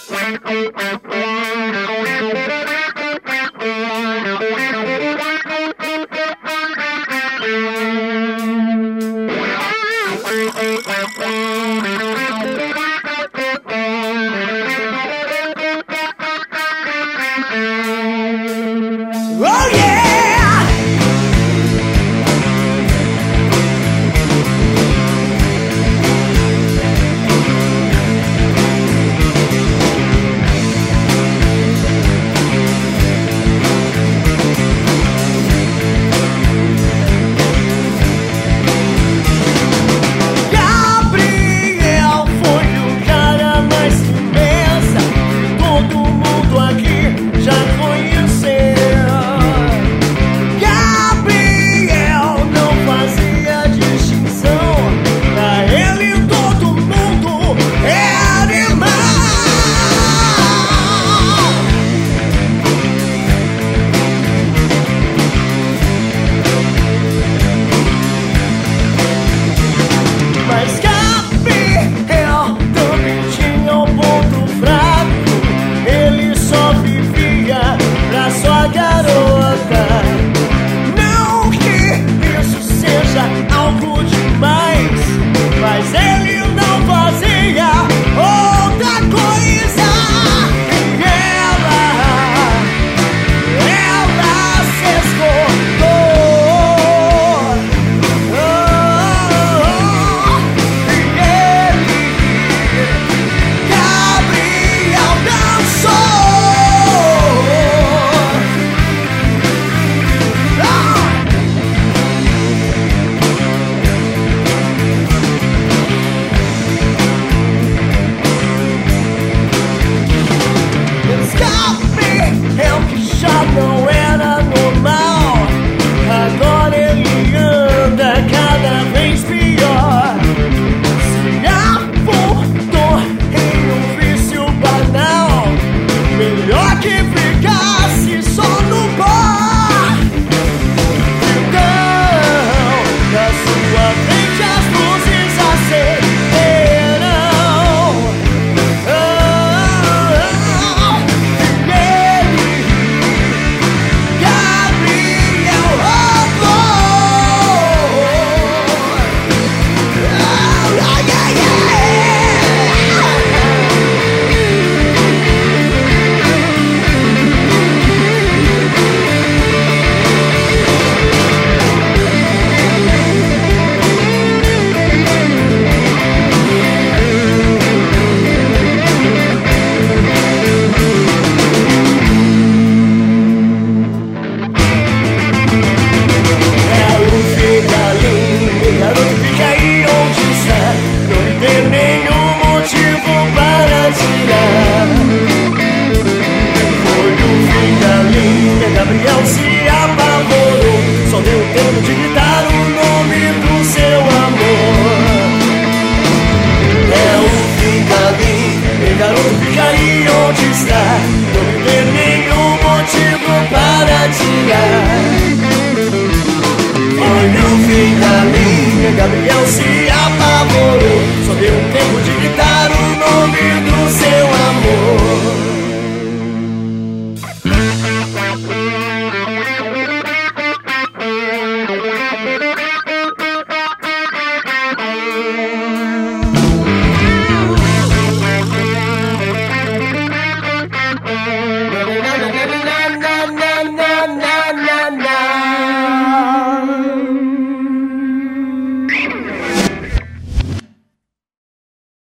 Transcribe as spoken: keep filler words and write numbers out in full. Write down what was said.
Oh yeah! Gabriel foi o cara mais firmeza que todo mundo aqui já conheceu. Gabriel não fazia distinção, pra ele todo mundo era irmão. Mas Gabriel também tinha um ponto fraco, ele só vivia pra sua garota. Não que isso seja algo demais, mas ele não fazia outra coisa. E ela, ela se esgotou. E ele, Gabriel, dançou. Gabriel, que já não era normal, agora ele anda cada vez pior. Se afundou em um vício banal, melhor que ficasse só no bar. Então, na sua frente as luzes acenderam. Gabriel se apavorou, só deu tempo de gritar o nome do seu amor. É o fim da linha, garoto, fica aí onde está. Não me dê nenhum motivo para adiar. Foi o fim da linha, Gabriel se apavorou, só deu tempo de gritar o nome do seu amor. Thank you.